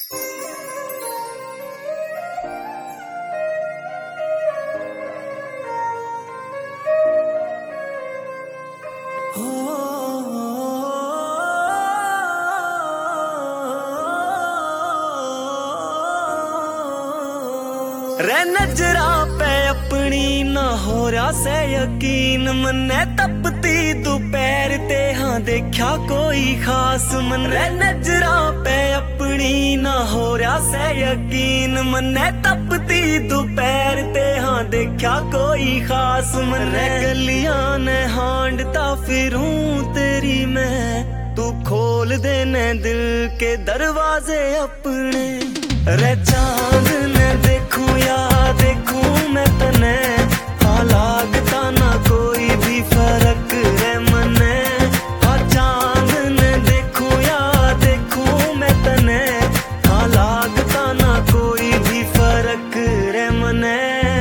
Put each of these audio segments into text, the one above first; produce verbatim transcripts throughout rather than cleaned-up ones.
रे नजरा पे अपनी ना हो रहा से यकीन, मन्ने तपती दोपहर ते हाँ देखा कोई खास मन। रे नजरा पे अपनी ना हो रहा से यकीन, मन्ने तपती दोपहर ते हाँ देखा कोई खास मन। रे गलियां ने हांडता फिरूं तेरी मैं, तू खोल देने दिल के दरवाजे अपने। रे चांद ने देखूं या देखूं मैं तने, हाँ लागता ना कोई भी फर्क रे मने। हाँ चांद ने देखूं या देखूं मैं तने, हाँ लागता ना कोई भी फर्क रे मने।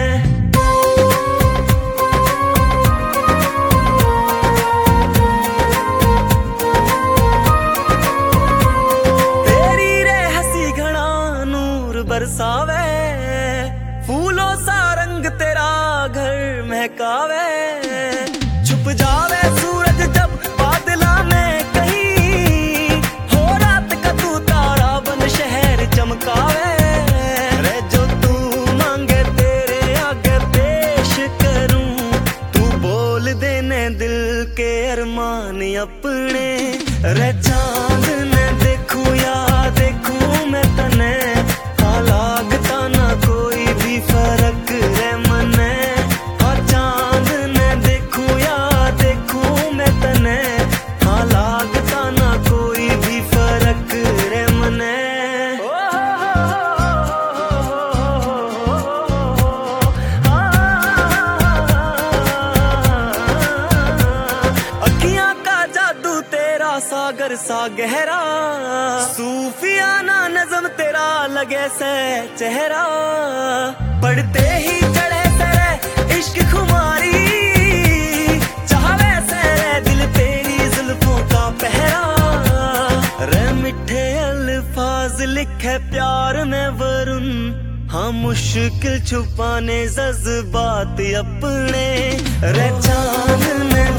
बरसावे फूलों सा रंग तेरा घर महकावे, छुप जावे सूरज जब बादला में कहीं, हो रात का तू तारा बन शहर चमकावे। रे जो तू मांगे तेरे आगे पेश करूं, तू बोल देने दिल के अरमान अपने। रे चांद ने देखूं या देखूं मैं तने, लागता ना कोई भी फर्क रे मने। हाँ चांद ने देखूं या देखूं मैं तने, हाँ लागता ना कोई भी फर्क रे मने। अखियां का जादू तेरा सागर सा गहरा, सूफियाना नज़म तेरा लगे से चेहरा। पढ़ते ही चढ़े से इश्क खुमारी, चाहवे से दिल तेरी जुल्फों का पहरा। रे मिठे अल्फाज लिखे प्यार में वरुण, हाँ मुश्किल छुपाने जज्बात अपने। रे चांद ने